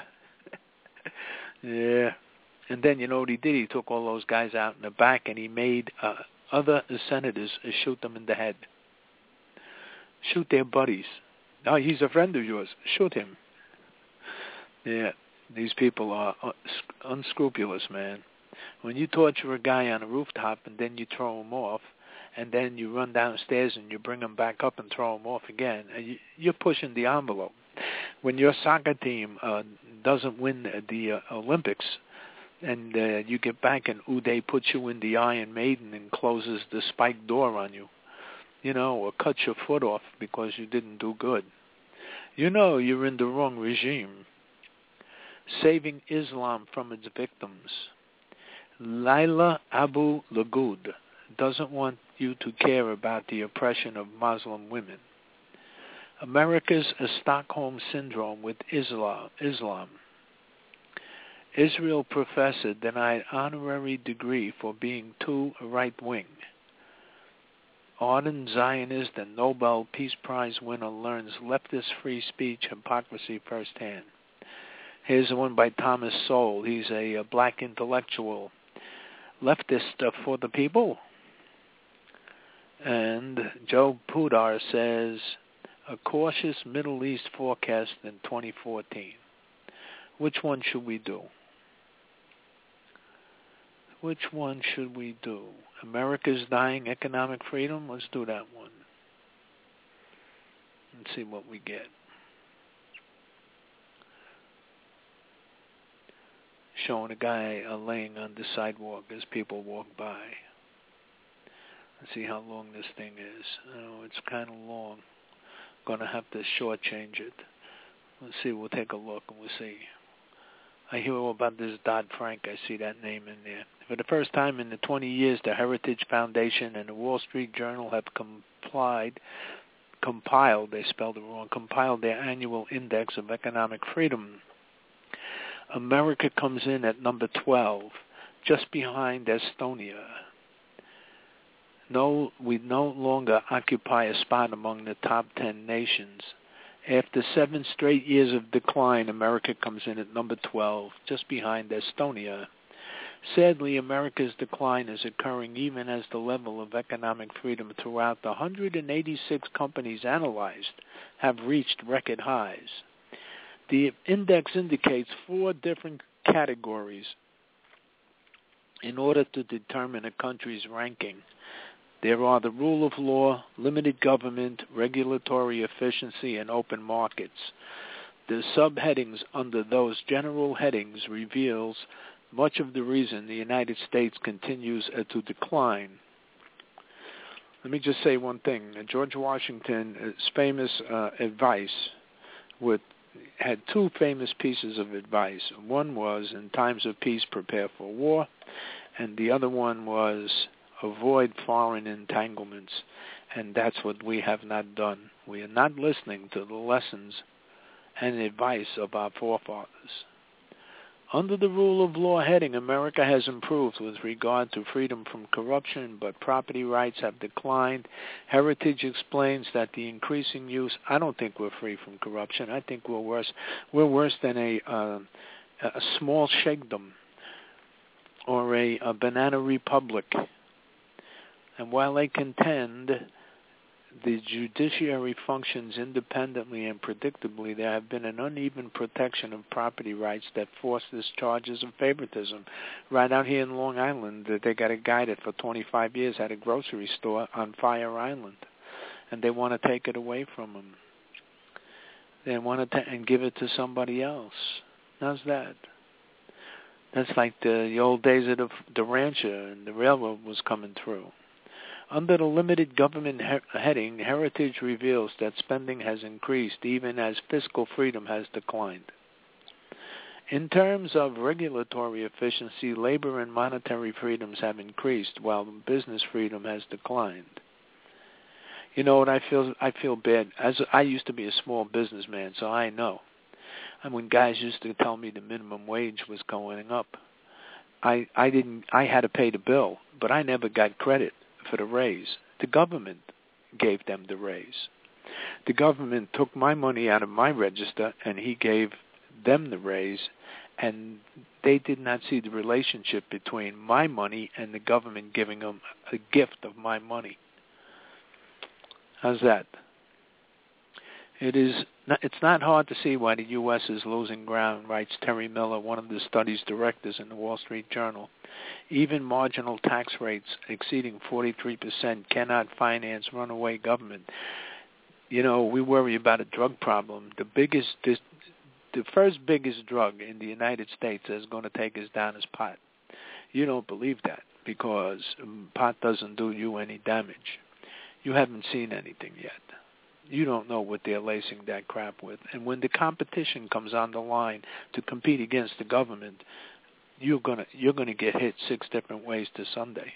Yeah. And then you know what he did? He took all those guys out in the back and he made other senators shoot them in the head. Shoot their buddies. No, he's a friend of yours. Shoot him. Yeah. These people are unscrupulous, man. When you torture a guy on a rooftop and then you throw him off, and then you run downstairs and you bring him back up and throw him off again, you're pushing the envelope. When your soccer team doesn't win the Olympics, and you get back and Uday puts you in the Iron Maiden and closes the spiked door on you, you know, or cuts your foot off because you didn't do good, you know you're in the wrong regime. Saving Islam from its victims. Laila Abu Lagoud doesn't want you to care about the oppression of Muslim women. America's Stockholm Syndrome with Islam. Israel professor denied honorary degree for being too right-wing. Ardent Zionist and Nobel Peace Prize winner learns leftist free speech hypocrisy firsthand. Here's the one by Thomas Sowell. He's a black intellectual, leftist for the people. And Joe Pudar says, a cautious Middle East forecast in 2014. Which one should we do? Which one should we do? America's dying economic freedom? Let's do that one. Let's see what we get. Showing a guy laying on the sidewalk as people walk by. Let's see how long this thing is. Oh, it's kind of long. Going to have to shortchange it. Let's see. We'll take a look and we'll see. I hear all about this Dodd-Frank. I see that name in there. For the first time in the 20 years, the Heritage Foundation and the Wall Street Journal have compiled, they spelled it wrong, compiled their annual index of economic freedom. America comes in at number 12, just behind Estonia. No, we no longer occupy a spot among the top 10 nations. After 7 straight years of decline, America comes in at number 12, just behind Estonia. Sadly, America's decline is occurring even as the level of economic freedom throughout the 186 companies analyzed have reached record highs. The index indicates 4 different categories in order to determine a country's ranking. There are the rule of law, limited government, regulatory efficiency, and open markets. The subheadings under those general headings reveals much of the reason the United States continues to decline. Let me just say one thing. George Washington's famous advice had 2 famous pieces of advice. One was, in times of peace, prepare for war, and the other one was, avoid foreign entanglements, and that's what we have not done. We are not listening to the lessons and advice of our forefathers. Under the rule of law heading, America has improved with regard to freedom from corruption, but property rights have declined. Heritage explains that the increasing use, I don't think we're free from corruption. I think we're worse. We're worse than a small sheikdom or a banana republic. And while they contend the judiciary functions independently and predictably, there have been an uneven protection of property rights that forces charges of favoritism. Right out here in Long Island, they got a guy that for 25 years had a grocery store on Fire Island, and they want to take it away from him. They want to and give it to somebody else. How's that? That's like the old days of the rancher and the railroad was coming through. Under the limited government heading, Heritage reveals that spending has increased even as fiscal freedom has declined. In terms of regulatory efficiency, labor and monetary freedoms have increased while business freedom has declined. You know what I feel? I feel bad. As I used to be a small businessman, so I know. And when guys used to tell me the minimum wage was going up, I had to pay the bill, but I never got credit for the raise. The government gave them the raise. The government took my money out of my register, and he gave them the raise, and they did not see the relationship between my money and the government giving them a gift of my money. How's that? It's not hard to see why the U.S. is losing ground, writes Terry Miller, one of the study's directors in the Wall Street Journal. Even marginal tax rates exceeding 43% cannot finance runaway government. You know, we worry about a drug problem. The first biggest drug in the United States that's going to take us down is pot. You don't believe that because pot doesn't do you any damage. You haven't seen anything yet. You don't know what they're lacing that crap with. And when the competition comes on the line to compete against the government, you're gonna get hit 6 different ways to Sunday.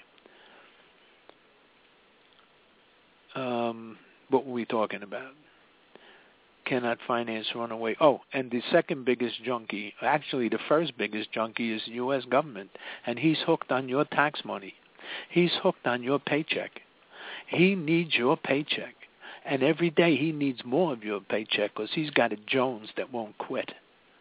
What were we talking about? Cannot finance runaway. Oh, and the second biggest junkie, actually the first biggest junkie, is the U.S. government, and he's hooked on your tax money. He's hooked on your paycheck. He needs your paycheck, and every day he needs more of your paycheck because he's got a Jones that won't quit.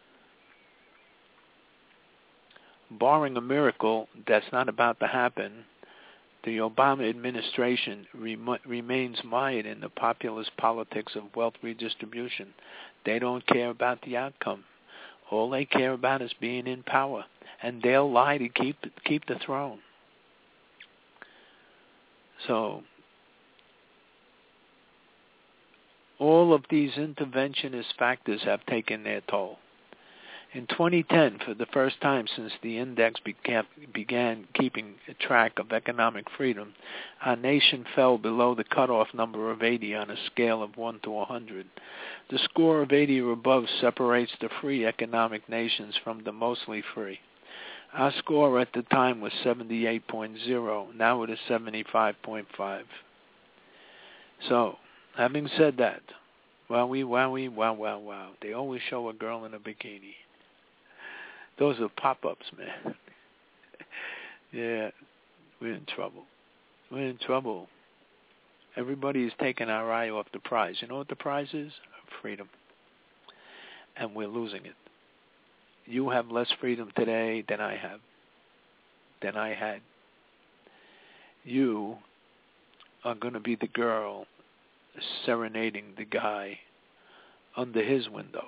Barring a miracle that's not about to happen, the Obama administration remains mired in the populist politics of wealth redistribution. They don't care about the outcome. All they care about is being in power, and they'll lie to keep the throne. So all of these interventionist factors have taken their toll. In 2010, for the first time since the index began keeping track of economic freedom, our nation fell below the cutoff number of 80 on a scale of 1 to 100. The score of 80 or above separates the free economic nations from the mostly free. Our score at the time was 78.0. Now it is 75.5. So, having said that, wowie, wowie, wow, wow, wow. They always show a girl in a bikini. Those are pop-ups, man. Yeah, we're in trouble. We're in trouble. Everybody is taking our eye off the prize. You know what the prize is? Freedom. And we're losing it. You have less freedom today than I have, than I had. You are going to be the girl serenading the guy under his window.